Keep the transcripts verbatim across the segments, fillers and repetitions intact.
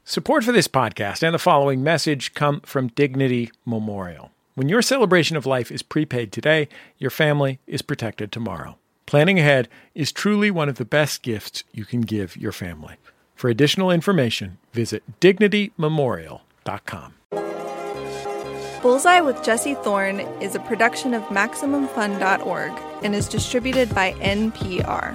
Support for this podcast and the following message come from Dignity Memorial. When your celebration of life is prepaid today, your family is protected tomorrow. Planning ahead is truly one of the best gifts you can give your family. For additional information, visit dignity memorial dot com. Bullseye with Jesse Thorne is a production of Maximum Fun dot org and is distributed by N P R.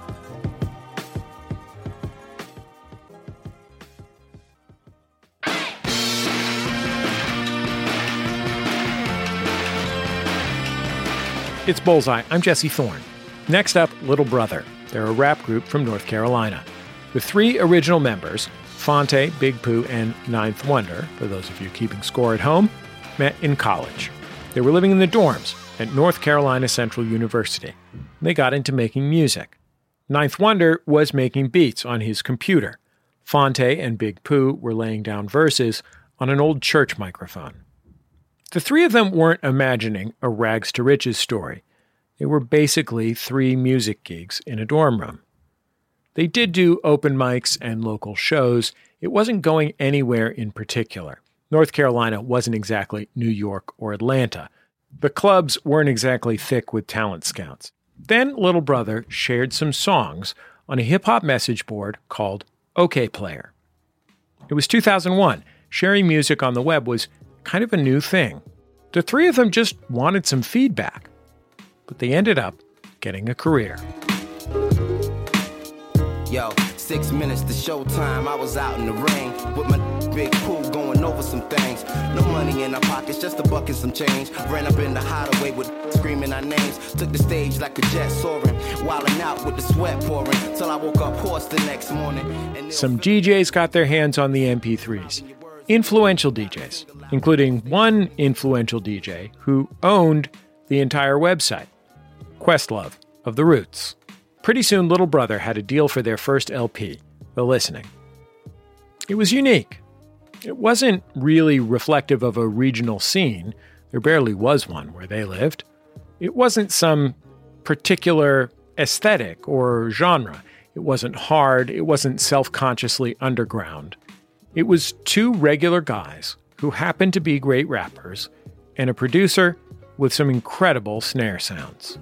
It's Bullseye. I'm Jesse Thorne. Next up, Little Brother. They're a rap group from North Carolina. The three original members, Phonte, Big Pooh, and Ninth Wonder, for those of you keeping score at home, met in college. They were living in the dorms at North Carolina Central University. They got into making music. Ninth Wonder was making beats on his computer. Phonte and Big Pooh were laying down verses on an old church microphone. The three of them weren't imagining a rags to riches story. They were basically three music geeks in a dorm room. They did do open mics and local shows. It wasn't going anywhere in particular. North Carolina wasn't exactly New York or Atlanta. The clubs weren't exactly thick with talent scouts. Then Little Brother shared some songs on a hip-hop message board called Okayplayer. It was two thousand one. Sharing music on the web was kind of a new thing. The three of them just wanted some feedback, but they ended up getting a career. Yo, six minutes to showtime, I was out in the ring with my Big Pooh going over some things. No money in our pockets, just a buck and some change. Ran up in the hideaway with screaming our names. Took the stage like a jet soaring, wilding out with the sweat pouring, till I woke up hoarse the next morning. And some D Js got their hands on the M P threes. Influential D Js, including one influential D J who owned the entire website, Questlove of The Roots. Pretty soon, Little Brother had a deal for their first L P, The Listening. It was unique. It wasn't really reflective of a regional scene. There barely was one where they lived. It wasn't some particular aesthetic or genre. It wasn't hard. It wasn't self-consciously underground. It was two regular guys who happened to be great rappers and a producer with some incredible snare sounds.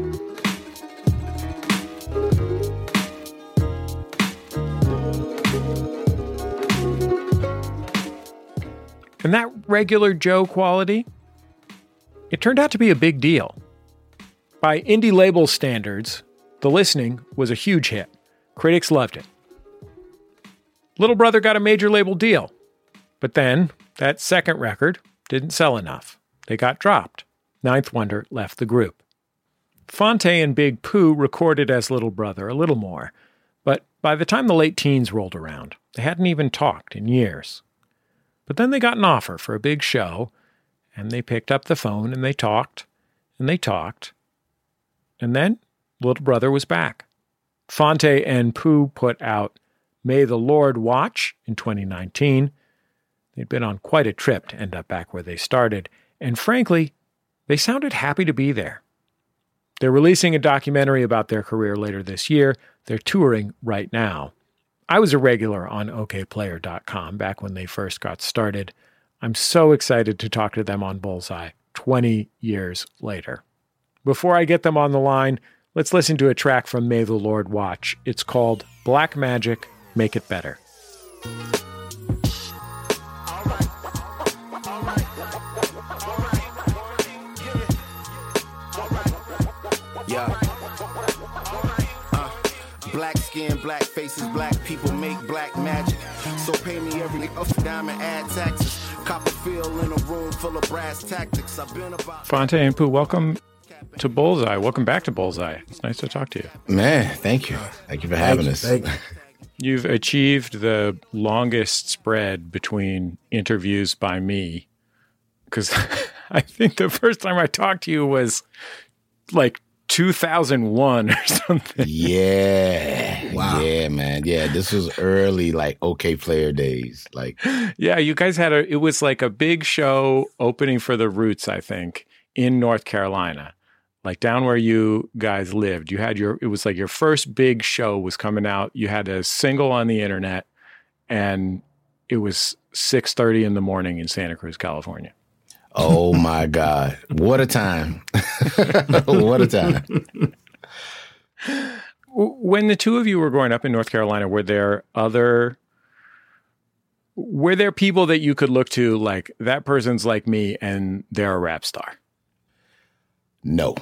And that regular Joe quality, it turned out to be a big deal. By indie label standards, The Listening was a huge hit. Critics loved it. Little Brother got a major label deal, but then that second record didn't sell enough. They got dropped. Ninth Wonder left the group. Phonte and Big Pooh recorded as Little Brother a little more, but by the time the late teens rolled around, they hadn't even talked in years. But then they got an offer for a big show, and they picked up the phone and they talked, and they talked, and then Little Brother was back. Phonte and Pooh put out May the Lord Watch in twenty nineteen. They'd been on quite a trip to end up back where they started, and frankly, they sounded happy to be there. They're releasing a documentary about their career later this year. They're touring right now. I was a regular on okayplayer dot com back when they first got started. I'm so excited to talk to them on Bullseye twenty years later. Before I get them on the line, let's listen to a track from May the Lord Watch. It's called Black Magic, Make It Better. Yeah. Uh, black skin, black faces, black people make black magic. So pay me every up diamond, add taxes. Copper feel in a room full of brass tactics. I've been about Phonte and Pooh, welcome to Bullseye. Welcome back to Bullseye. It's nice to talk to you. Man, thank you. Thank you for having us. Thank you. You've achieved the longest spread between interviews by me, because I think the first time I talked to you was like two thousand one or something. Yeah. Wow. Yeah, man. Yeah, this was early, like, Okayplayer days. Like, yeah, you guys had a, it was like a big show opening for The Roots, I think, in North Carolina. Like down where you guys lived, you had your, it was like your first big show was coming out. You had a single on the internet and it was six thirty in the morning in Santa Cruz, California. Oh my God. What a time. What a time. When the two of you were growing up in North Carolina, were there other, were there people that you could look to like, that person's like me and they're a rap star? No.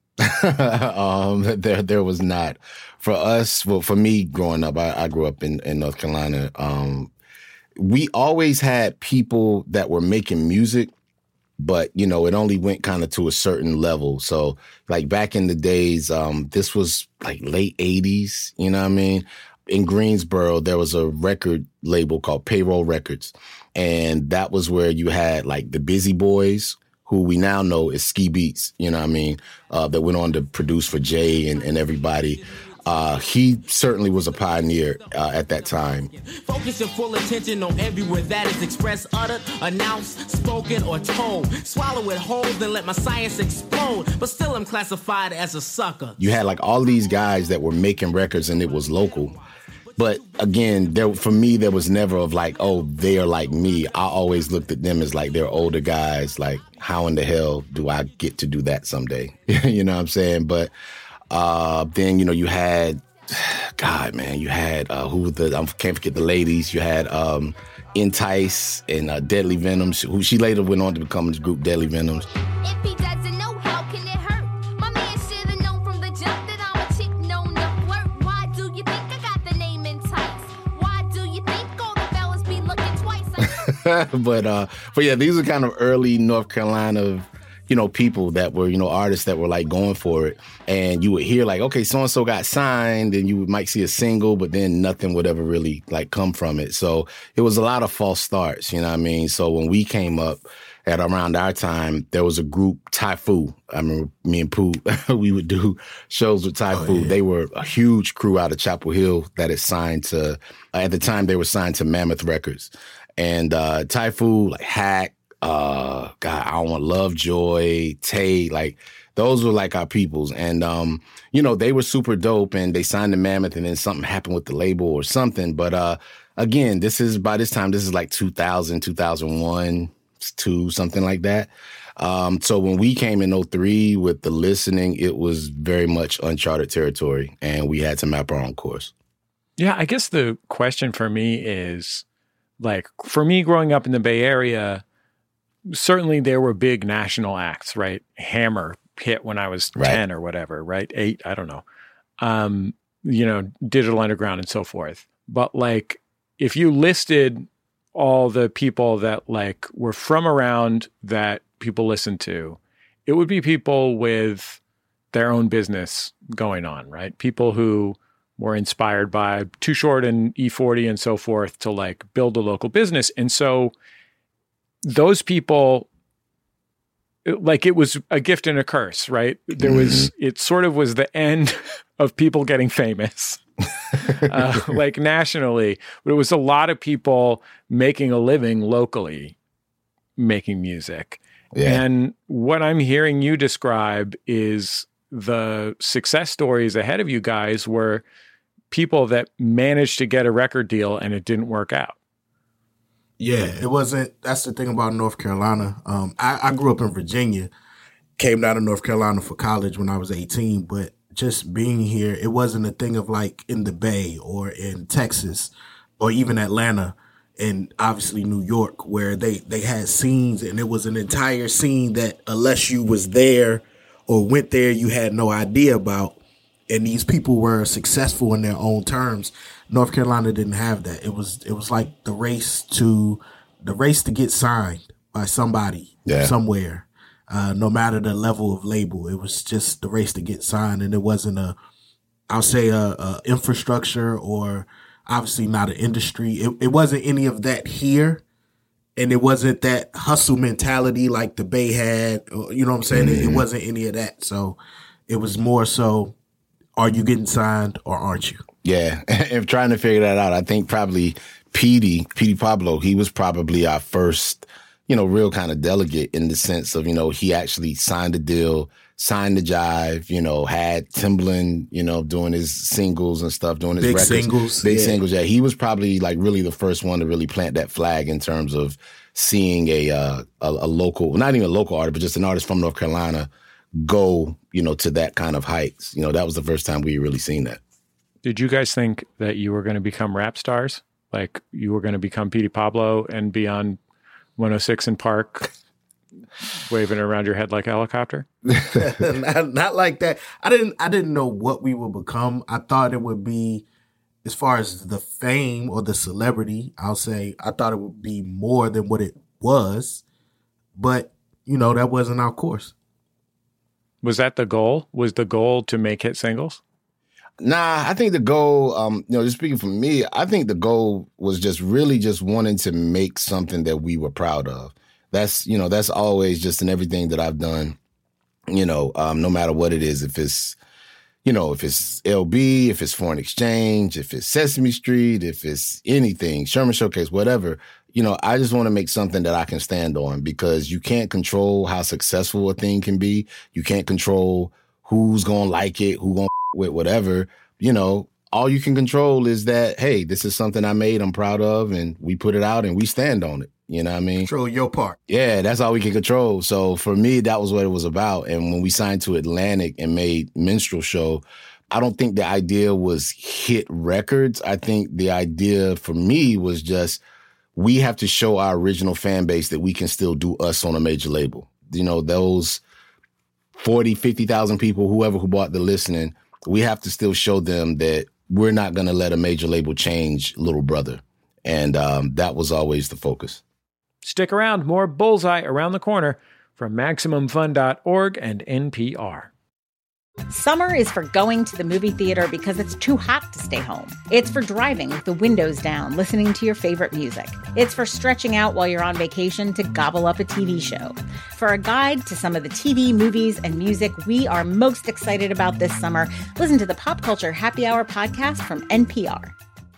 um, there, there was not. For us, well, for me growing up, I, I grew up in, in North Carolina. Um, we always had people that were making music, but, you know, it only went kind of to a certain level. So, like, back in the days, um, this was, like, late eighties, you know what I mean? In Greensboro, there was a record label called Payroll Records, and that was where you had, like, the Busy Boys, who we now know is Ski Beats, you know what I mean, uh, that went on to produce for Jay and, and everybody. Uh, he certainly was a pioneer uh, at that time. Focus your full attention on every word that is expressed, uttered, announced, spoken, or told. Swallow it whole, then let my science explode. But still I'm classified as a sucker. You had like all these guys that were making records and it was local. But again, there for me, there was never of like, oh, they are like me. I always looked at them as like they're older guys. Like, how in the hell do I get to do that someday? You know what I'm saying? But Uh, then, you know, you had, God, man, you had, uh, who the, I can't forget the ladies. You had, um, Entice and, uh, Deadly Venoms, who she later went on to become the group Deadly Venoms. If he doesn't know, how can it hurt? My man should have known from the jump that I'm a chick known to flirt. Why do you think I got the name Entice? Why do you think all the fellas be looking twice? but, uh, but yeah, these are kind of early North Carolina, you know, people that were, you know, artists that were like going for it. And you would hear like, okay, so-and-so got signed, and you might see a single, but then nothing would ever really like come from it. So it was a lot of false starts, you know what I mean? So when we came up at around our time, there was a group, Typhoon. I remember me and Pooh, we would do shows with Typhoon. Oh, yeah. They were a huge crew out of Chapel Hill that is signed to, uh, at the time they were signed to Mammoth Records. And uh, Typhoon, like Hack, Uh, God, I don't want Lovejoy, Tay, like those were like our peoples. And, um, you know, they were super dope and they signed to Mammoth and then something happened with the label or something. But, uh, again, this is by this time, this is like two thousand, two thousand one, two, something like that. Um, so when we came in oh three with the listening, it was very much uncharted territory and we had to map our own course. Yeah, I guess the question for me is like, for me growing up in the Bay Area, certainly there were big national acts, right? Hammer hit when I was right. ten or whatever, right? Eight, I don't know. Um, you know, Digital Underground and so forth. But like, if you listed all the people that like were from around that people listened to, it would be people with their own business going on, right? People who were inspired by Too Short and E forty and so forth to like build a local business. And so those people, like it was a gift and a curse, right? There was, it sort of was the end of people getting famous, uh, like nationally, but it was a lot of people making a living locally, making music. Yeah. And what I'm hearing you describe is the success stories ahead of you guys were people that managed to get a record deal and it didn't work out. Yeah, it wasn't. That's the thing about North Carolina. Um, I, I grew up in Virginia, came down to North Carolina for college when I was eighteen, but just being here, it wasn't a thing of like in the Bay or in Texas or even Atlanta and obviously New York where they, they had scenes and it was an entire scene that unless you was there or went there, you had no idea about. And these people were successful in their own terms. North Carolina didn't have that. It was it was like the race to the race to get signed by somebody yeah. somewhere, uh, no matter the level of label. It was just the race to get signed, and it wasn't a, I'll say a, a infrastructure or obviously not an industry. It, it wasn't any of that here, and it wasn't that hustle mentality like the Bay had. Or, you know what I'm saying? Mm-hmm. It, it wasn't any of that. So it was more so, are you getting signed or aren't you? Yeah, and trying to figure that out, I think probably Petey, Petey Pablo, he was probably our first, you know, real kind of delegate in the sense of, you know, he actually signed a deal, signed to Jive, you know, had Timbaland, you know, doing his singles and stuff, doing his big records. singles. Big yeah. singles, yeah. He was probably like really the first one to really plant that flag in terms of seeing a, uh, a, a local, not even a local artist, but just an artist from North Carolina go, you know, to that kind of heights. You know, that was the first time we really seen that. Did you guys think that you were going to become rap stars? Like you were going to become Petey Pablo and be on one oh six in Park waving around your head like a helicopter? not, not like that. I didn't I didn't know what we would become. I thought it would be, as far as the fame or the celebrity, I'll say, I thought it would be more than what it was. But, you know, that wasn't our course. Was that the goal? Was the goal to make hit singles? Nah, I think the goal, um, you know, just speaking for me, I think the goal was just really just wanting to make something that we were proud of. That's, you know, that's always just in everything that I've done, you know, um, no matter what it is, if it's, you know, if it's L B, if it's Foreign Exchange, if it's Sesame Street, if it's anything, Sherman Showcase, whatever, you know, I just want to make something that I can stand on, because you can't control how successful a thing can be. You can't control who's going to like it, who's going to with whatever, you know. All you can control is that, hey, this is something I made, I'm proud of, and we put it out and we stand on it. You know what I mean? Control your part. Yeah, that's all we can control. So for me, that was what it was about. And when we signed to Atlantic and made Minstrel Show, I don't think the idea was hit records. I think the idea for me was just, we have to show our original fan base that we can still do us on a major label. You know, those forty, fifty thousand people, whoever who bought the listening, we have to still show them that we're not going to let a major label change Little Brother. And um, that was always the focus. Stick around. More Bullseye around the corner from Maximum Fun dot org and N P R. Summer is for going to the movie theater because it's too hot to stay home. It's for driving with the windows down, listening to your favorite music. It's for stretching out while you're on vacation to gobble up a T V show. For a guide to some of the T V, movies, and music we are most excited about this summer, listen to the Pop Culture Happy Hour podcast from N P R.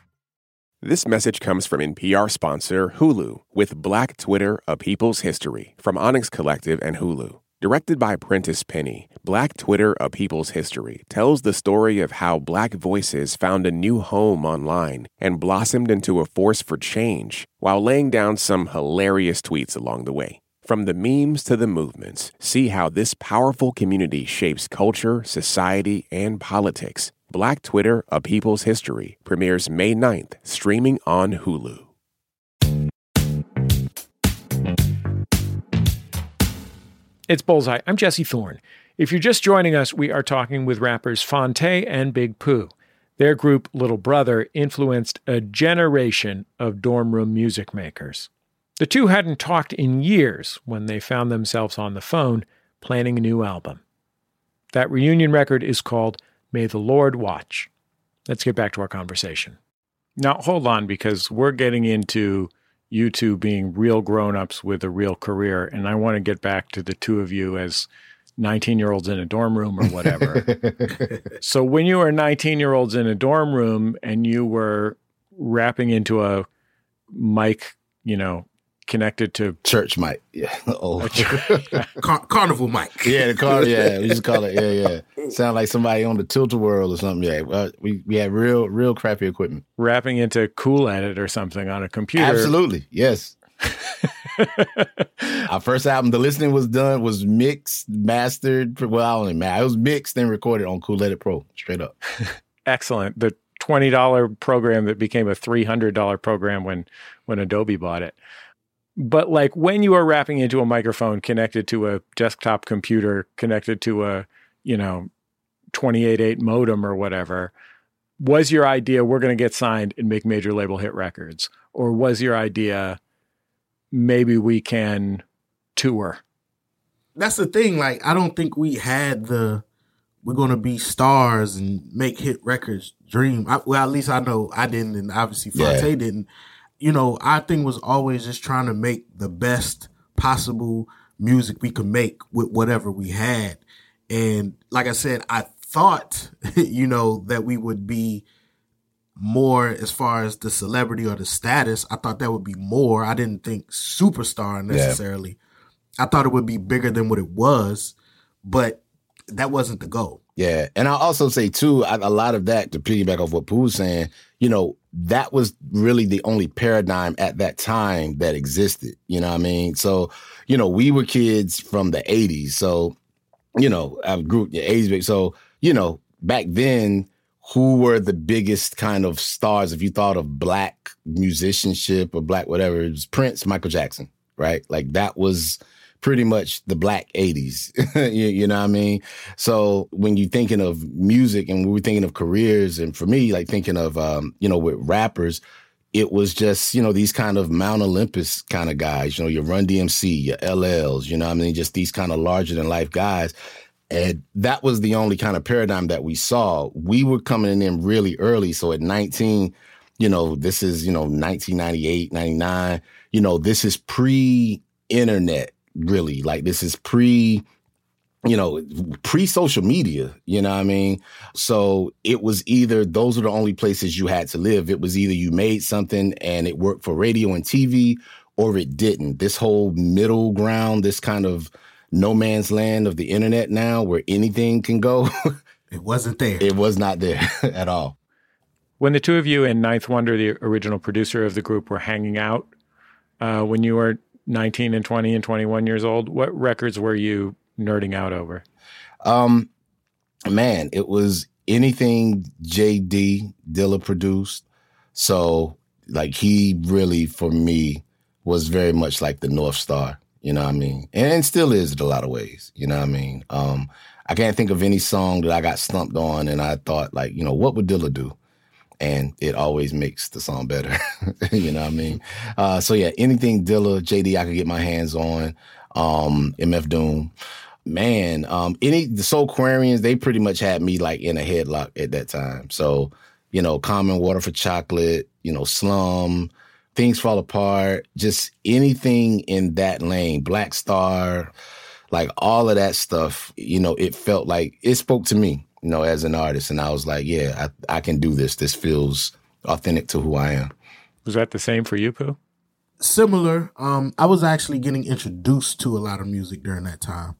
This message comes from N P R sponsor Hulu with Black Twitter, A People's History from Onyx Collective and Hulu. Directed by Prentice Penny, Black Twitter, A People's History tells the story of how Black voices found a new home online and blossomed into a force for change while laying down some hilarious tweets along the way. From the memes to the movements, see how this powerful community shapes culture, society, and politics. Black Twitter, A People's History premieres May ninth, streaming on Hulu. It's Bullseye. I'm Jesse Thorne. If you're just joining us, we are talking with rappers Phonte and Big Pooh. Their group, Little Brother, influenced a generation of dorm room music makers. The two hadn't talked in years when they found themselves on the phone planning a new album. That reunion record is called May the Lord Watch. Let's get back to our conversation. Now, hold on, because we're getting into you two being real grown-ups with a real career, and I want to get back to the two of you as nineteen-year-olds in a dorm room or whatever. So when you were nineteen-year-olds in a dorm room and you were rapping into a mic, you know, connected to... Church mic. Yeah. Oh. Car- carnival mic. Yeah, the car. Yeah, we just call it. Yeah, yeah. Sound like somebody on the Tilt-A-Whirl or something. Yeah, well, we we had real, real crappy equipment. Rapping into Cool Edit or something on a computer. Absolutely, yes. Our first album, The Listening, was done, was mixed, mastered. Well, I only mad. It was mixed and recorded on Cool Edit Pro, straight up. Excellent. The twenty dollars program that became a three hundred dollars program when when Adobe bought it. But like when you are rapping into a microphone connected to a desktop computer, connected to a, you know, twenty-eight point eight modem or whatever, was your idea, we're going to get signed and make major label hit records? Or was your idea, maybe we can tour? That's the thing. Like, I don't think we had the, we're going to be stars and make hit records dream. I, well, at least I know I didn't, and obviously Phonte yeah. didn't. You know, our thing was always just trying to make the best possible music we could make with whatever we had. And like I said, I thought, you know, that we would be more as far as the celebrity or the status. I thought that would be more. I didn't think superstar necessarily. Yeah. I thought it would be bigger than what it was. But that wasn't the goal. Yeah. And I'll also say, too, a lot of that, to piggyback off what Pooh was saying, you know, that was really the only paradigm at that time that existed. You know what I mean? So, you know, we were kids from the eighties. So, you know, I grew up in the eighties. So, you know, back then, who were the biggest kind of stars? If you thought of black musicianship or black whatever, it was Prince, Michael Jackson, right? Like that was pretty much the black eighties, you, you know what I mean? So when you're thinking of music and we were thinking of careers, and for me, like thinking of, um, you know, with rappers, it was just, you know, these kind of Mount Olympus kind of guys, you know, your Run D M C, your L Ls, you know what I mean? Just these kind of larger than life guys. And that was the only kind of paradigm that we saw. We were coming in really early. So at nineteen, you know, this is, you know, nineteen ninety-eight, ninety-nine, you know, this is pre-internet, really. Like this is pre, you know, pre-social media, you know what I mean? So it was either, those were the only places you had to live. It was either you made something and it worked for radio and T V, or it didn't. This whole middle ground, this kind of no man's land of the internet now where anything can go. It wasn't there. It was not there at all. When the two of you and Ninth Wonder, the original producer of the group, were hanging out uh, when you were nineteen and twenty and twenty-one years old, what records were you nerding out over? Um, man, it was anything J D Dilla produced. So like he really, for me, was very much like the North Star. You know what I mean? And still is in a lot of ways. You know what I mean? Um, I can't think of any song that I got stumped on and I thought like, you know, what would Dilla do? And it always makes the song better. You know what I mean? Uh, so yeah, anything Dilla, J D I could get my hands on, um, M F Doom. Man, um, any, the Soulquarians, they pretty much had me like in a headlock at that time. So, you know, Common, Water for Chocolate, you know, Slum, Things Fall Apart, just anything in that lane, Black Star, like all of that stuff, you know, it felt like it spoke to me, you know, as an artist. And I was like, yeah, I, I can do this. This feels authentic to who I am. Was that the same for you, Pooh? Similar. Um, I was actually getting introduced to a lot of music during that time.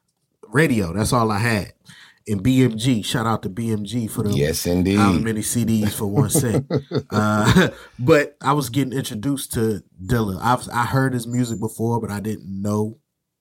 Radio, that's all I had. And B M G, shout out to B M G for the yes, indeed. How many C Ds for one cent. uh, but I was getting introduced to Dilla. I've I heard his music before, but I didn't know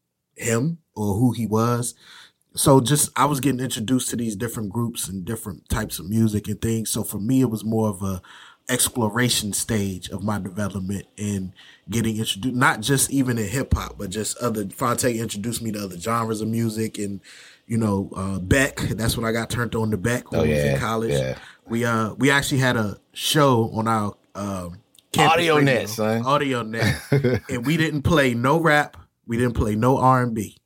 him or who he was. So just I was getting introduced to these different groups and different types of music and things. So for me, it was more of a exploration stage of my development and getting introduced, not just even in hip hop, but just other. Phonte introduced me to other genres of music and. You know, uh, Beck, that's when I got turned on to Beck when oh, I was yeah, in college. Yeah. We uh we actually had a show on our um Audio Net, son. Audio Net. And we didn't play no rap, we didn't play no R and B.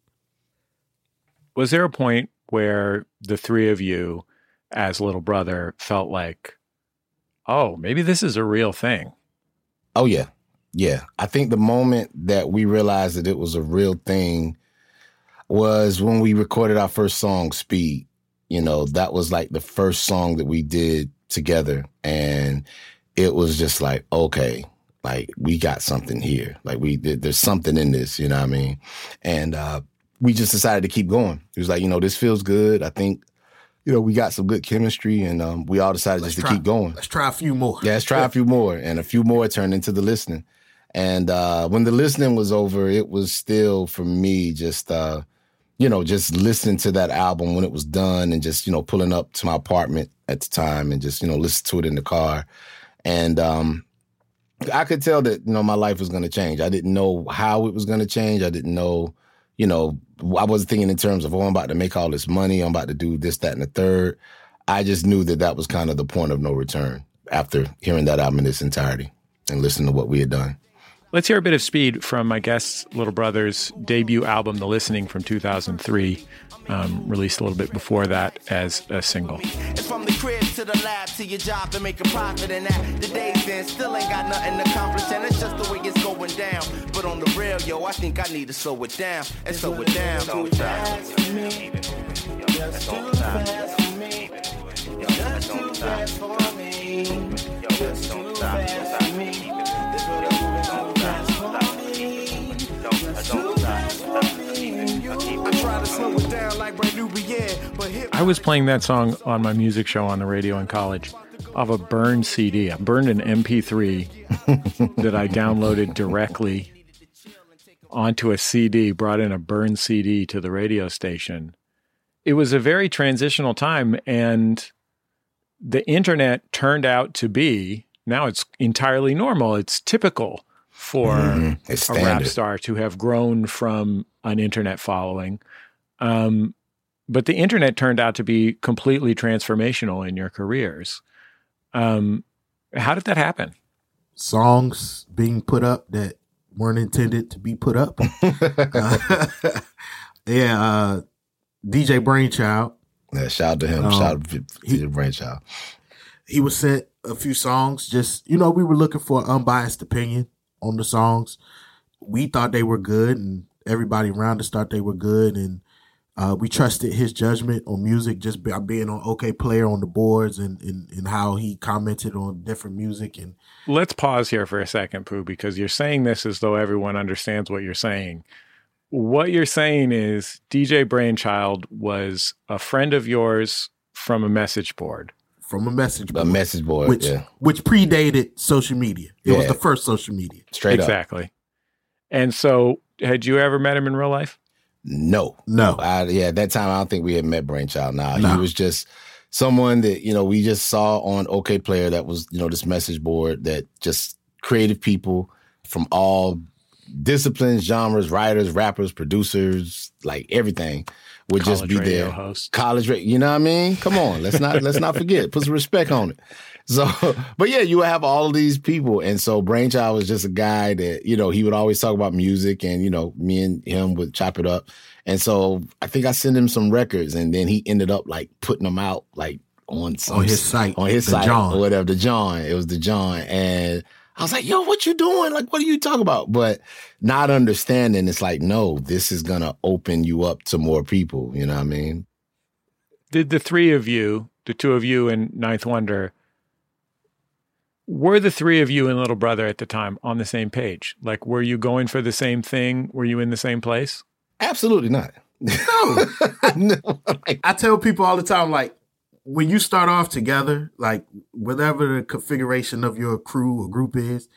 Was there a point where the three of you as little brother felt like, oh, maybe this is a real thing? Oh yeah. Yeah. I think the moment that we realized that it was a real thing was when we recorded our first song, Speed. You know, that was like the first song that we did together. And it was just like, okay, like we got something here. Like we did, there's something in this, you know what I mean? And uh, we just decided to keep going. It was like, you know, this feels good. I think, you know, we got some good chemistry and um, we all decided let's just try, to keep going. Let's try a few more. Yeah, let's try a few more. And a few more turned into the listening. And uh, when the listening was over, it was still for me just, uh, you know, just listening to that album when it was done and just, you know, pulling up to my apartment at the time and just, you know, listen to it in the car. And um, I could tell that, you know, my life was going to change. I didn't know how it was going to change. I didn't know, you know, I wasn't thinking in terms of, oh, I'm about to make all this money. I'm about to do this, that, and the third. I just knew that that was kind of the point of no return after hearing that album in its entirety and listening to what we had done. Let's hear a bit of Speed from my guest's little brother's debut album, The Listening, from two thousand three, um, released a little bit before that as a single. It's from the crib to the lab to your job to make a profit, and that the days then still ain't got nothing to accomplish, and it's just the way it's going down. But on the real, yo, I think I need to slow it down and slow it down. Too fast for me. Just too fast for me. Just too fast for me. Just too fast for me. I try to slow it down like right I was playing that song on my music show on the radio in college off a burned C D. I burned an M P three that I downloaded directly onto a C D, brought in a burned C D to the radio station. It was a very transitional time, and the internet turned out to be, now it's entirely normal. It's typical for mm, a rap star to have grown from an internet following. Um, but the internet turned out to be completely transformational in your careers. Um, how did that happen? Songs being put up that weren't intended to be put up. uh, yeah, uh, D J Brainchild. Yeah, shout out to him. Um, shout out to D J Brainchild. He was sent a few songs. Just, you know, we were looking for an unbiased opinion on the songs. We thought they were good, and everybody around us thought they were good, and uh, we trusted his judgment on music just by being on OK Player on the boards and, and, and how he commented on different music. And let's pause here for a second, Pooh, because you're saying this as though everyone understands what you're saying. What you're saying is D J Brainchild was a friend of yours from a message board. From a message board. A message board, which, yeah. Which predated social media. It Yeah. was the first social media. Straight up. Exactly. And so, had you ever met him in real life? No. No. I, yeah, at that time, I don't think we had met Brainchild. Nah, No. he was just someone that, you know, we just saw on OK Player that was, you know, this message board that just creative people from all disciplines, genres, writers, rappers, producers, like everything would College just be radio there. host. College radio, you know what I mean? Come on, let's not let's not forget. Put some respect on it. So, but yeah, you would have all of these people. And so Brainchild was just a guy that, you know, he would always talk about music, and, you know, me and him would chop it up. And so I think I sent him some records, and then he ended up like putting them out like on some, On his site, on his the site John. or whatever, the John. It was the John. And I was like, yo, what you doing? Like, what are you talking about? But not understanding, it's like, no, this is going to open you up to more people. You know what I mean? Did the three of you, the two of you and Ninth Wonder, were the three of you and Little Brother at the time on the same page? Like, were you going for the same thing? Were you in the same place? Absolutely not. No. No. I tell people all the time, like, when you start off together, like whatever the configuration of your crew or group is,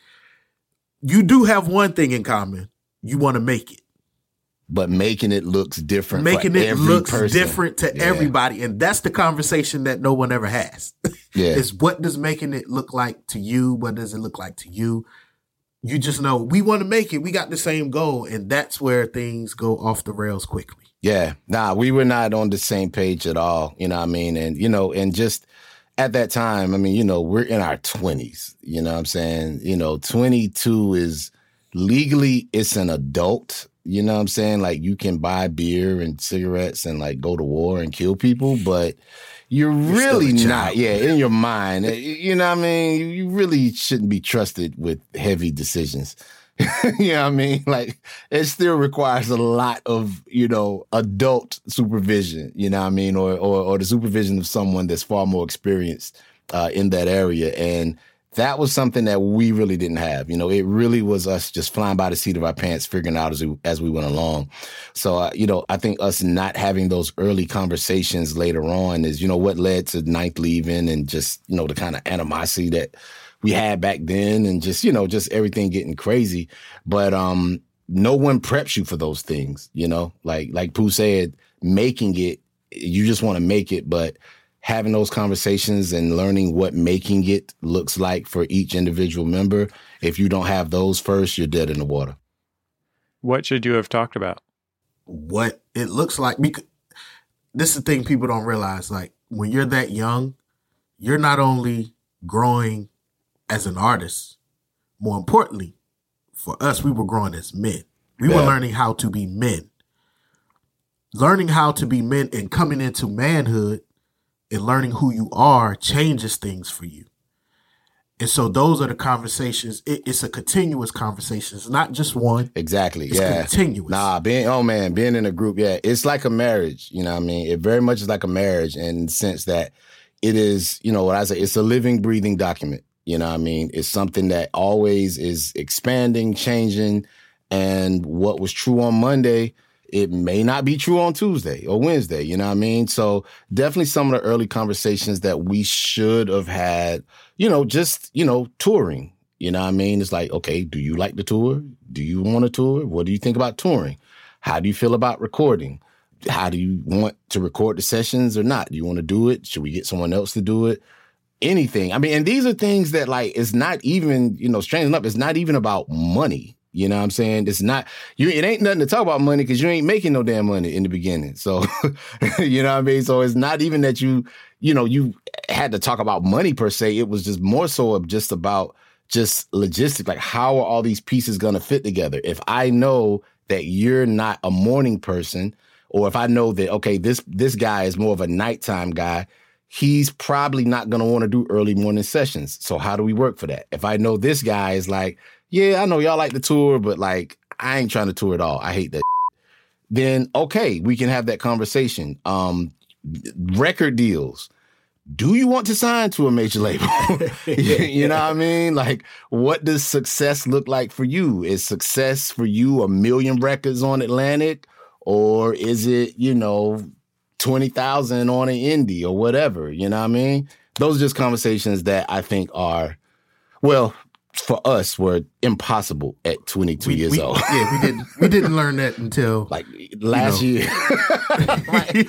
you do have one thing in common. You want to make it. But making it looks different. Making for it every looks person. different to Yeah. everybody. And that's the conversation that no one ever has. Yeah. Is what does making it look like to you? What does it look like to you? You just know we want to make it. We got the same goal. And that's where things go off the rails quickly. Yeah. Nah, we were not on the same page at all. You know what I mean? And, you know, and just at that time, I mean, you know, we're in our twenties. You know what I'm saying? You know, twenty-two is legally, it's an adult. You know what I'm saying? Like, you can buy beer and cigarettes and like go to war and kill people, but you're, You're really still a not. child. Yeah, in your mind. You know what I mean? You- You really shouldn't be trusted with heavy decisions. You know what I mean? Like, it still requires a lot of, you know, adult supervision, you know what I mean? Or or, or the supervision of someone that's far more experienced uh, in that area. And that was something that we really didn't have. You know, it really was us just flying by the seat of our pants, figuring out as we, as we went along. So, uh, you know, I think us not having those early conversations later on is, you know, what led to Ninth leaving, and just, you know, the kind of animosity that we had back then, and just, you know, just everything getting crazy. But um, no one preps you for those things, you know, like, like Pooh said, making it, you just want to make it, but having those conversations and learning what making it looks like for each individual member. If you don't have those first, you're dead in the water. What should you have talked about? What it looks like. Because this is the thing people don't realize. Like, when you're that young, you're not only growing as an artist, more importantly, for us, we were growing as men. We were Yeah. learning how to be men. Learning how to be men and coming into manhood and learning who you are changes things for you. And so those are the conversations. It, it's a continuous conversation. It's not just one. Exactly. It's yeah. continuous. Nah, being, oh man, being in a group, yeah, it's like a marriage. You know what I mean? It very much is like a marriage in the sense that it is, you know, what I say, it's a living, breathing document. You know what I mean? It's something that always is expanding, changing. And what was true on Monday it may not be true on Tuesday or Wednesday. You know what I mean? So definitely some of the early conversations that we should have had, you know, just, you know, touring. You know what I mean? It's like, okay, do you like the tour? Do you want to tour? What do you think about touring? How do you feel about recording? How do you want to record the sessions or not? Do you want to do it? Should we get someone else to do it? Anything. I mean, and these are things that, like, it's not even, you know, strangely enough, it's not even about money. You know what I'm saying? It's not, you. It ain't nothing to talk about money because you ain't making no damn money in the beginning. So, you know what I mean? So it's not even that you, you know, you had to talk about money per se. It was just more so of just about just logistics. Like, how are all these pieces going to fit together? If I know that you're not a morning person, or if I know that, okay, this this guy is more of a nighttime guy, he's probably not going to want to do early morning sessions. So how do we work for that? If I know this guy is like, yeah, I know y'all like the tour, but like, I ain't trying to tour at all. I hate that. Then, okay, we can have that conversation. Um, record deals. Do you want to sign to a major label? You know what I mean? Like, what does success look like for you? Is success for you a million records on Atlantic? Or is it, you know, twenty thousand on an indie or whatever? You know what I mean? Those are just conversations that I think are, well, for us, were impossible at twenty-two we, years we, old. Yeah, we didn't we didn't learn that until like last you know. year.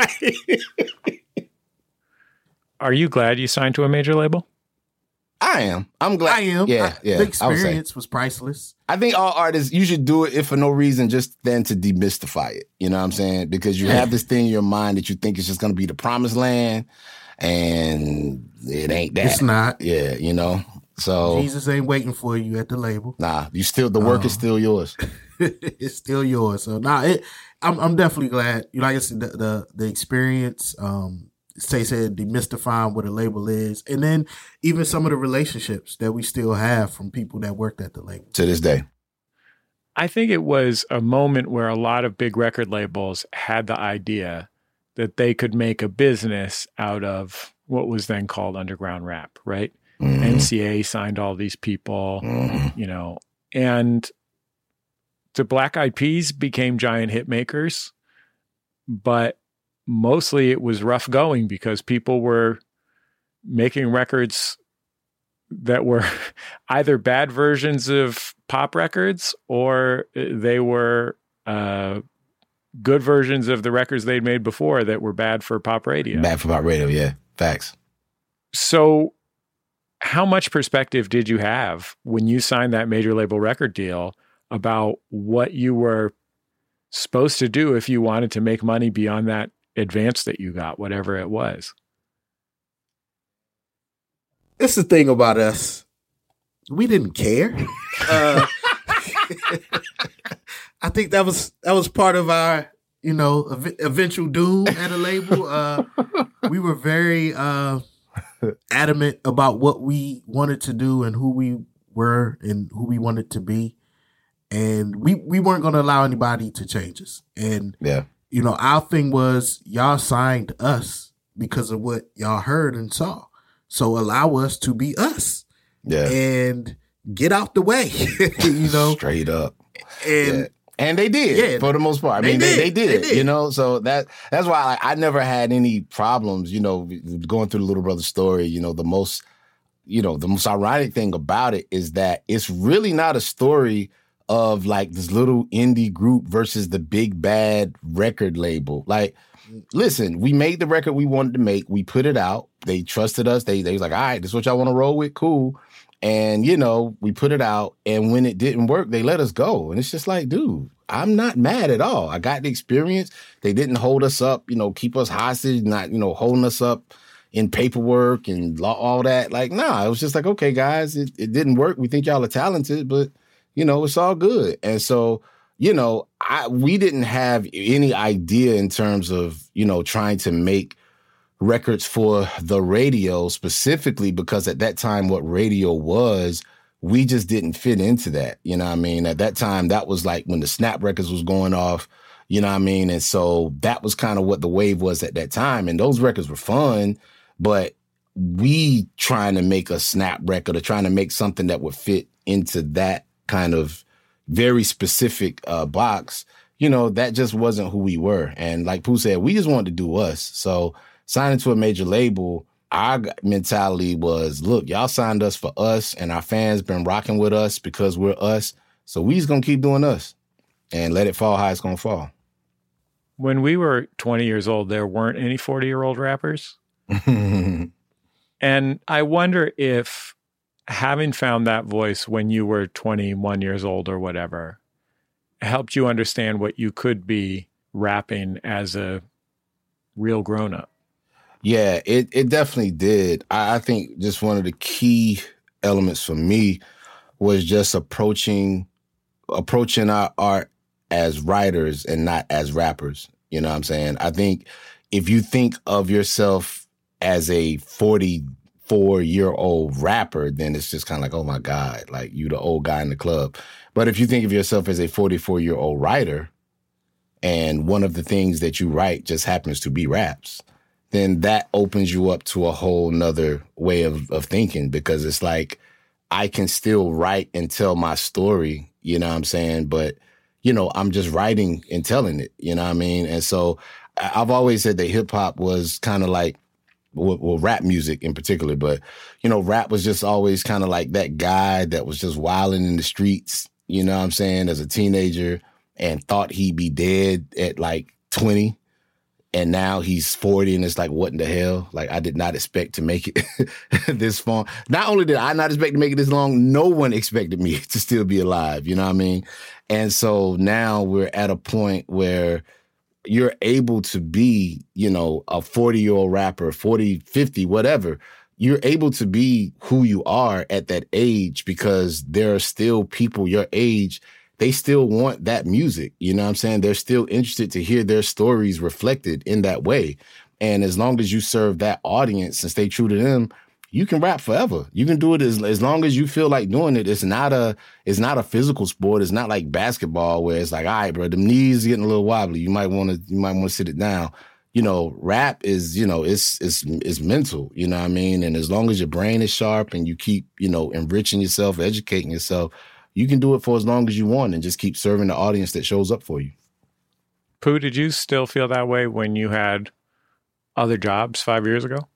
Right. Are you glad you signed to a major label? I am. I'm glad. I am. Yeah, I, yeah. The experience was priceless. I think all artists, you should do it if for no reason, just then to demystify it. You know what I'm saying? Because you have this thing in your mind that you think is just going to be the promised land, and it ain't that. It's not. Yeah, you know? So Jesus ain't waiting for you at the label. Nah, you still, the work um, is still yours. It's still yours. So nah, it, I'm I'm definitely glad. You know, like I said, the the, the experience, um, Say said demystifying what a label is, and then even some of the relationships that we still have from people that worked at the label to this day. I think it was a moment where a lot of big record labels had the idea that they could make a business out of what was then called underground rap, right? Mm-hmm. N C A signed all these people, mm-hmm. you know, and the Black Eyed Peas became giant hit makers, but mostly it was rough going because people were making records that were either bad versions of pop records or they were uh, good versions of the records they'd made before that were bad for pop radio. Bad for pop radio, yeah. Facts. So how much perspective did you have when you signed that major label record deal about what you were supposed to do if you wanted to make money beyond that advance that you got, whatever it was? It's the thing about us. We didn't care. Uh, I think that was that was part of our, you know, ev- eventual doom at a label. Uh, we were very uh, adamant about what we wanted to do and who we were and who we wanted to be. And we, we weren't going to allow anybody to change us. And yeah. You know, our thing was y'all signed us because of what y'all heard and saw. So allow us to be us. Yeah. And get out the way, you know. Straight up. And yeah. and they did yeah, for the most part. I they mean, did. They, they, did, they did, you know. So that that's why like, I never had any problems, you know, going through the Little Brother story. You know, the most, you know, the most ironic thing about it is that it's really not a story of like this little indie group versus the big bad record label. Like, listen, we made the record we wanted to make. We put it out. They trusted us. They they was like, all right, this is what y'all want to roll with. Cool. And, you know, we put it out. And when it didn't work, they let us go. And it's just like, dude, I'm not mad at all. I got the experience. They didn't hold us up, you know, keep us hostage, not, you know, holding us up in paperwork and all that. Like, nah, it was just like, okay, guys, it, it didn't work. We think y'all are talented, but you know, it's all good. And so, you know, I, we didn't have any idea in terms of, you know, trying to make records for the radio specifically because at that time, what radio was, we just didn't fit into that. You know what I mean? At that time, that was like when the Snap Records was going off, you know what I mean? And so that was kind of what the wave was at that time. And those records were fun, but we trying to make a Snap record or trying to make something that would fit into that kind of very specific uh, box, you know, that just wasn't who we were. And like Pooh said, we just wanted to do us. So signing to a major label, our mentality was, look, y'all signed us for us, and our fans been rocking with us because we're us. So we just gonna keep doing us and let it fall how it's gonna fall. When we were twenty years old, there weren't any forty-year-old rappers. And I wonder if having found that voice when you were twenty-one years old or whatever helped you understand what you could be rapping as a real grown-up. Yeah, it, it definitely did. I, I think just one of the key elements for me was just approaching approaching our art as writers and not as rappers. You know what I'm saying? I think if you think of yourself as a forty-four-year-old rapper, then it's just kind of like, oh, my God, like you the old guy in the club. But if you think of yourself as a forty-four-year-old writer, and one of the things that you write just happens to be raps, then that opens you up to a whole nother way of, of thinking, because it's like I can still write and tell my story, you know what I'm saying? But, you know, I'm just writing and telling it, you know what I mean? And so I've always said that hip hop was kind of like, well, well, rap music in particular, but, you know, rap was just always kind of like that guy that was just wilding in the streets, you know what I'm saying, as a teenager, and thought he'd be dead at like twenty. And now he's forty, and it's like, what in the hell? Like, I did not expect to make it this far. Not only did I not expect to make it this long, no one expected me to still be alive. You know what I mean? And so now we're at a point where you're able to be, you know, a forty-year-old rapper, forty, fifty, whatever. You're able to be who you are at that age, because there are still people your age, they still want that music. You know what I'm saying? They're still interested to hear their stories reflected in that way. And as long as you serve that audience and stay true to them, you can rap forever. You can do it as, as long as you feel like doing it. It's not a, it's not a physical sport. It's not like basketball where it's like, all right, bro, the knees getting a little wobbly. You might want to, you might want to sit it down. You know, rap is, you know, it's, it's, it's mental, you know what I mean? And as long as your brain is sharp and you keep, you know, enriching yourself, educating yourself, you can do it for as long as you want and just keep serving the audience that shows up for you. Pooh, did you still feel that way when you had other jobs five years ago?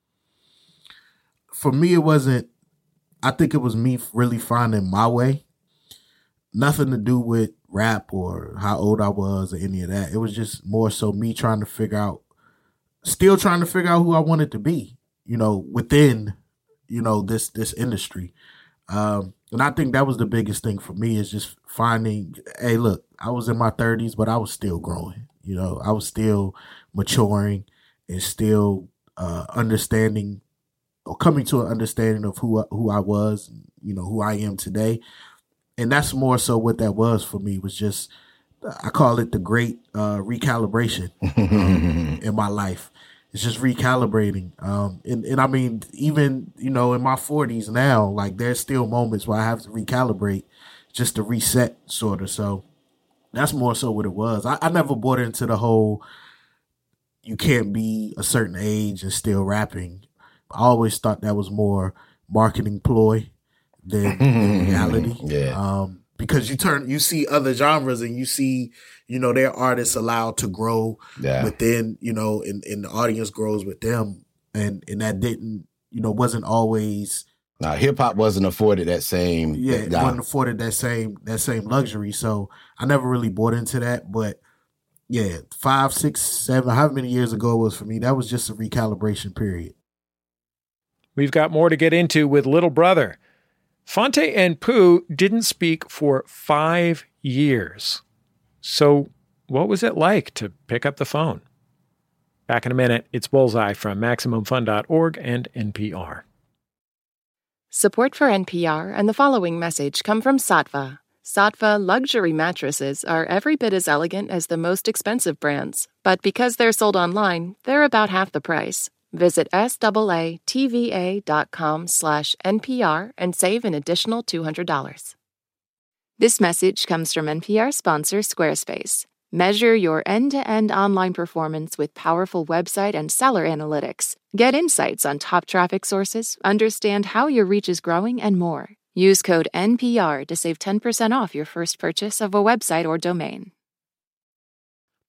For me, it wasn't, I think it was me really finding my way. Nothing to do with rap or how old I was or any of that. It was just more so me trying to figure out, still trying to figure out who I wanted to be, you know, within, you know, this, this industry. Um, and I think that was the biggest thing for me, is just finding, hey, look, I was in my thirties, but I was still growing. You know, I was still maturing and still uh, understanding or coming to an understanding of who, who I was, you know, who I am today. And that's more so what that was for me, was just, I call it the great uh, recalibration um, in my life. It's just recalibrating. Um, and, and I mean, even, you know, in my forties now, like there's still moments where I have to recalibrate just to reset sort of. So that's more so what it was. I, I never bought into the whole, you can't be a certain age and still rapping. I always thought that was more marketing ploy than, than reality. Yeah. Um, because you turn, you see other genres and you see, you know, their artists allowed to grow yeah. within, you know, and, and the audience grows with them. And, and that didn't, you know, wasn't always. Now, hip hop wasn't afforded that same. Yeah, that, it wasn't afforded that same, that same luxury. So I never really bought into that. But yeah, five, six, seven, however many years ago it was for me, that was just a recalibration period. We've got more to get into with Little Brother. Phonte and Pooh didn't speak for five years. So what was it like to pick up the phone? Back in a minute, it's Bullseye from Maximum Fun dot org and N P R. Support for N P R and the following message come from Saatva. Saatva luxury mattresses are every bit as elegant as the most expensive brands, but because they're sold online, they're about half the price. Visit S A A T V A dot com slash N P R and save an additional two hundred dollars. This message comes from N P R sponsor Squarespace. Measure your end-to-end online performance with powerful website and seller analytics. Get insights on top traffic sources, understand how your reach is growing, and more. Use code N P R to save ten percent off your first purchase of a website or domain.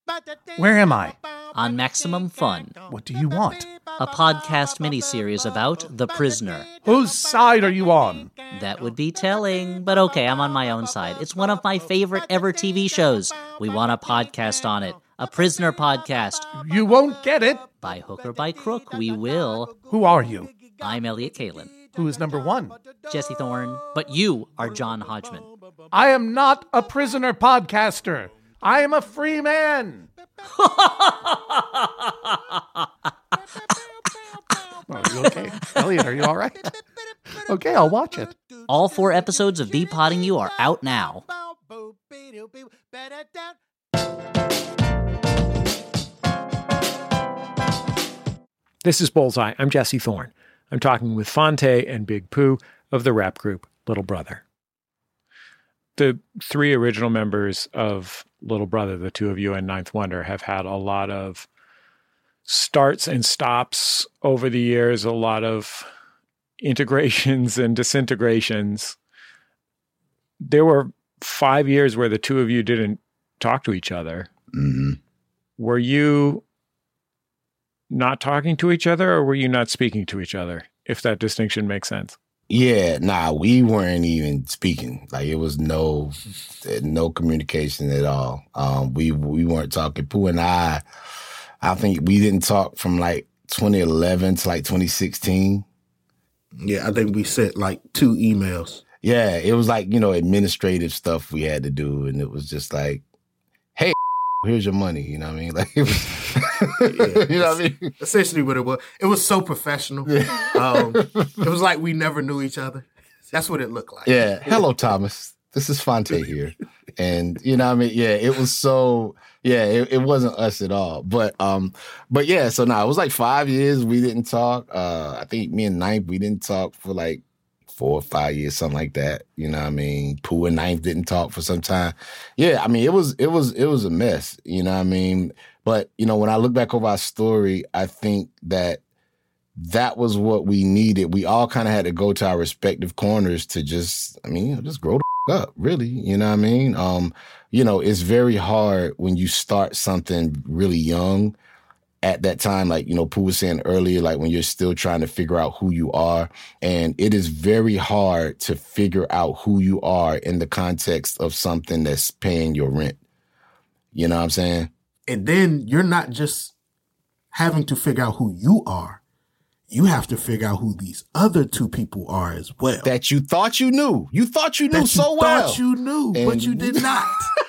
Where am I? On Maximum Fun. What do you want? A podcast miniseries about The Prisoner. Whose side are you on? That would be telling, but okay, I'm on my own side. It's one of my favorite ever T V shows. We want a podcast on it. A Prisoner podcast. You won't get it. By hook or by crook, we will. Who are you? I'm Elliot Kalin. Who is number one? Jesse Thorne. But you are John Hodgman. I am not a prisoner podcaster. I am a free man. Are you okay? Elliot, are you all right? Okay, I'll watch it. All four episodes of The Potting You are out now. This is Bullseye. I'm Jesse Thorne. I'm talking with Phonte and Big Pooh of the rap group Little Brother. The three original members of Little Brother, the two of you and Ninth Wonder, have had a lot of starts and stops over the years, a lot of integrations and disintegrations. There were five years where the two of you didn't talk to each other. Mm-hmm. Were you not talking to each other, or were you not speaking to each other, if that distinction makes sense? Yeah, nah, we weren't even speaking. Like, it was no no communication at all. Um, we we weren't talking. Pooh and I, I think we didn't talk from like twenty eleven to like twenty sixteen. Yeah, I think we sent like two emails. Yeah, it was like, you know, administrative stuff we had to do. And it was just like, hey, here's your money. You know what I mean? Like, it was, yeah, you know what I mean? Essentially what it was. It was so professional. Yeah. Um, it was like we never knew each other. That's what it looked like. Yeah. Hello, Thomas. This is Phonte here. And, you know what I mean? Yeah, it was so, yeah, it, it wasn't us at all. But, um, but yeah, so now nah, it was like five years we didn't talk. Uh, I think me and Ninth, we didn't talk for like four or five years, something like that. You know what I mean? Pooh and Ninth didn't talk for some time. Yeah, I mean, it was, it was, it was a mess. You know what I mean? But, you know, when I look back over our story, I think that that was what we needed. We all kind of had to go to our respective corners to just, I mean, you know, just grow the up, really. You know what I mean? Um, you know, it's very hard when you start something really young at that time, like, you know, Pooh was saying earlier, like when you're still trying to figure out who you are. And it is very hard to figure out who you are in the context of something that's paying your rent. You know what I'm saying? And then you're not just having to figure out who you are. You have to figure out who these other two people are as well. That you thought you knew. You thought you knew that so you well. Thought you knew, and but you did not.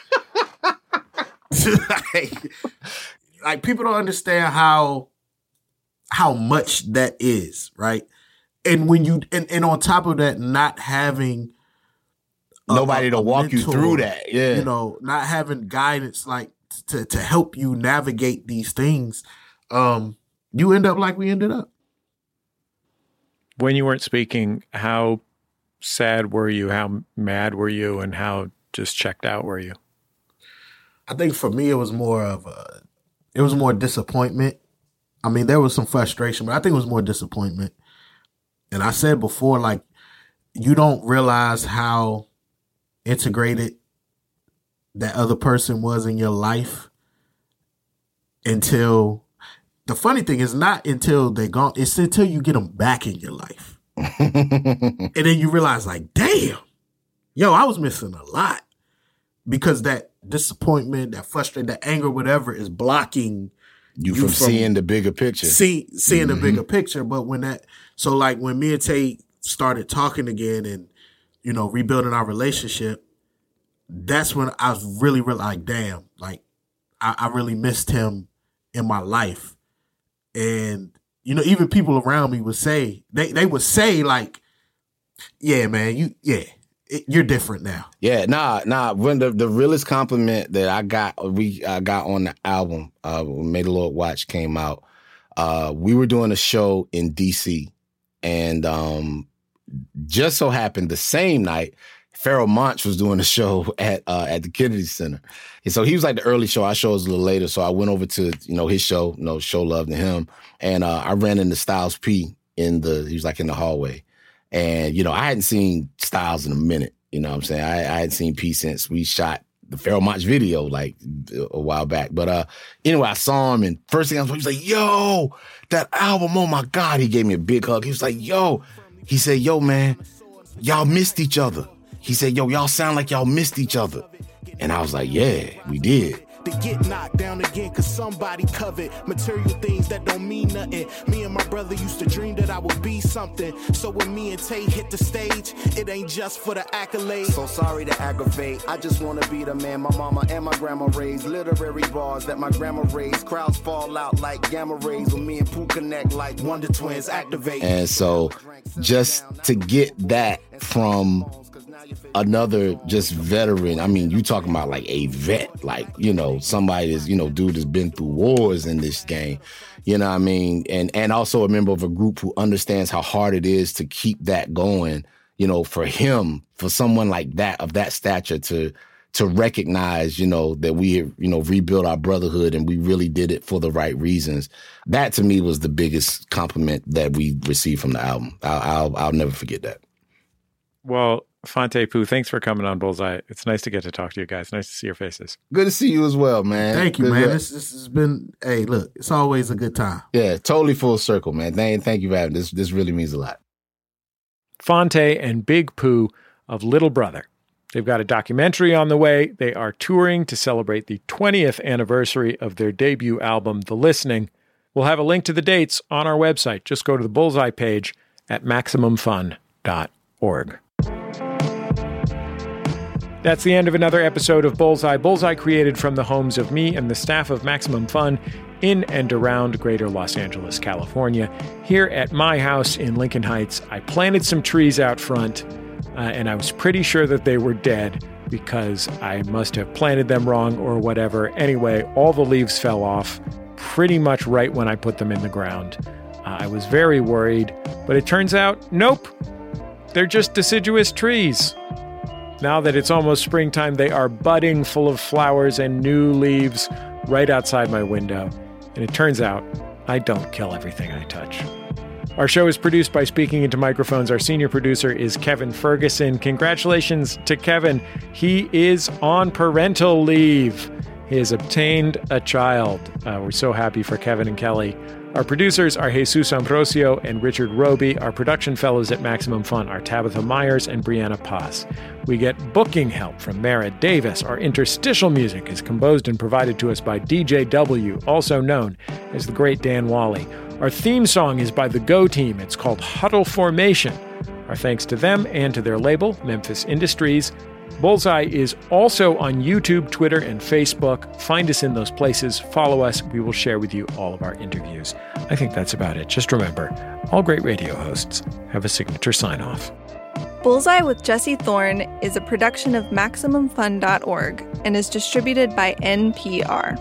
like, like people don't understand how how much that is, right? And when you and, and on top of that, not having nobody a, to a walk mentor, you through that, yeah, you know, not having guidance like to to help you navigate these things, um, you end up like we ended up. When you weren't speaking, how sad were you? How mad were you? And how just checked out were you? I think for me, it was more of a, it was more disappointment. I mean, there was some frustration, but I think it was more disappointment. And I said before, like, you don't realize how integrated that other person was in your life until, the funny thing is not until they're gone, it's until you get them back in your life. And then you realize, like, damn, yo, I was missing a lot. Because that disappointment, that frustration, that anger, whatever, is blocking you, you from, from seeing the bigger picture. See, seeing mm-hmm. the bigger picture. But when that, so like when me and Tay started talking again and, you know, rebuilding our relationship, that's when I was really, really like, damn, like I, I really missed him in my life. And, you know, even people around me would say, they, they would say like, yeah, man, you, yeah. It, you're different now. Yeah, nah, nah. When the, the realest compliment that I got, we I got on the album, uh, when May the Lord Watch came out, uh, we were doing a show in D C, and um, just so happened the same night, Pharoah Monch was doing a show at uh, at the Kennedy Center, and so he was like the early show. Our show was a little later, so I went over to you know his show, you know, show love to him, and uh, I ran into Styles P in the he was like in the hallway. And, you know, I hadn't seen Styles in a minute. You know what I'm saying? I, I hadn't seen P since we shot the Pharoah Monch video like a while back. But uh, anyway, I saw him, and first thing I was, he was like, yo, that album, oh my God. He gave me a big hug. He was like, yo, he said, yo, man, y'all missed each other. He said, yo, y'all sound like y'all missed each other. And I was like, yeah, we did. To get knocked down again cause somebody covet material things that don't mean nothing. Me and my brother used to dream that I would be something. So when me and Tay hit the stage, it ain't just for the accolades. So sorry to aggravate, I just wanna be the man my mama and my grandma raised. Literary bars that my grandma raised. Crowds fall out like gamma rays when me and Pooh connect like Wonder Twins activate. And so just to get that from another just veteran, I mean, you talking about like a vet, like, you know, somebody that's, you know, dude has been through wars in this game, you know what I mean? And and also a member of a group who understands how hard it is to keep that going, you know, for him, for someone like that, of that stature, to to recognize, you know, that we have, you know, rebuilt our brotherhood and we really did it for the right reasons. That to me was the biggest compliment that we received from the album. I'll I'll, I'll never forget that. Well, Phonte Pooh, thanks for coming on Bullseye. It's nice to get to talk to you guys. Nice to see your faces. Good to see you as well, man. Thank you, good man. luck. This, this has been, hey, look, it's always a good time. Yeah, totally full circle, man. Thank, thank you for having this. This really means a lot. Phonte and Big Pooh of Little Brother. They've got a documentary on the way. They are touring to celebrate the twentieth anniversary of their debut album, The Listening. We'll have a link to the dates on our website. Just go to the Bullseye page at maximum fun dot org. That's the end of another episode of Bullseye. Bullseye created from the homes of me and the staff of Maximum Fun in and around greater Los Angeles, California. Here at my house in Lincoln Heights, I planted some trees out front, uh, and I was pretty sure that they were dead because I must have planted them wrong or whatever. Anyway, all the leaves fell off pretty much right when I put them in the ground. Uh, I was very worried, but it turns out, nope, they're just deciduous trees. Now that it's almost springtime, they are budding full of flowers and new leaves right outside my window. And it turns out, I don't kill everything I touch. Our show is produced by Speaking Into Microphones. Our senior producer is Kevin Ferguson. Congratulations to Kevin. He is on parental leave. He has obtained a child. Uh, we're so happy for Kevin and Kelly. Our producers are Jesus Ambrosio and Richard Roby. Our production fellows at Maximum Fun are Tabitha Myers and Brianna Paz. We get booking help from Mara Davis. Our interstitial music is composed and provided to us by D J W, also known as the great Dan Wally. Our theme song is by the Go Team. It's called Huddle Formation. Our thanks to them and to their label, Memphis Industries. Bullseye is also on YouTube, Twitter, and Facebook. Find us in those places. Follow us. We will share with you all of our interviews. I think that's about it. Just remember, all great radio hosts have a signature sign-off. Bullseye with Jesse Thorne is a production of Maximum Fun dot org and is distributed by N P R.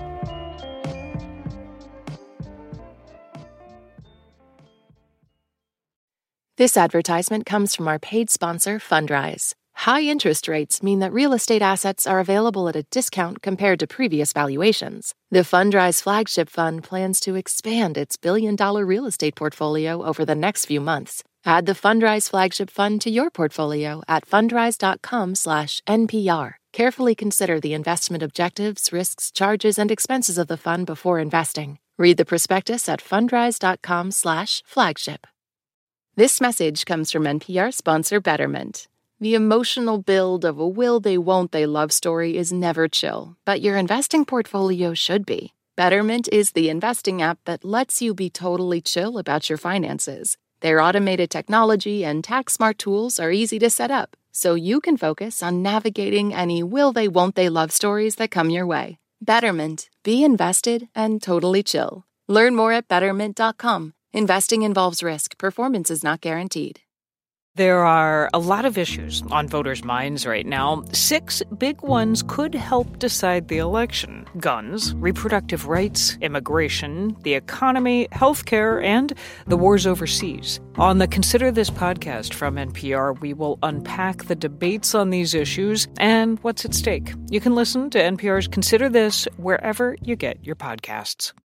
This advertisement comes from our paid sponsor, Fundrise. High interest rates mean that real estate assets are available at a discount compared to previous valuations. The Fundrise flagship fund plans to expand its billion-dollar real estate portfolio over the next few months. Add the Fundrise flagship fund to your portfolio at fundrise.com slash NPR. Carefully consider the investment objectives, risks, charges, and expenses of the fund before investing. Read the prospectus at fundrise.com slash flagship. This message comes from N P R sponsor Betterment. The emotional build of a will-they-won't-they love story is never chill, but your investing portfolio should be. Betterment is the investing app that lets you be totally chill about your finances. Their automated technology and tax-smart tools are easy to set up, so you can focus on navigating any will-they-won't-they love stories that come your way. Betterment. Be invested and totally chill. Learn more at betterment dot com. Investing involves risk. Performance is not guaranteed. There are a lot of issues on voters' minds right now. Six big ones could help decide the election: guns, reproductive rights, immigration, the economy, healthcare, and the wars overseas. On the Consider This podcast from N P R, we will unpack the debates on these issues and what's at stake. You can listen to N P R's Consider This wherever you get your podcasts.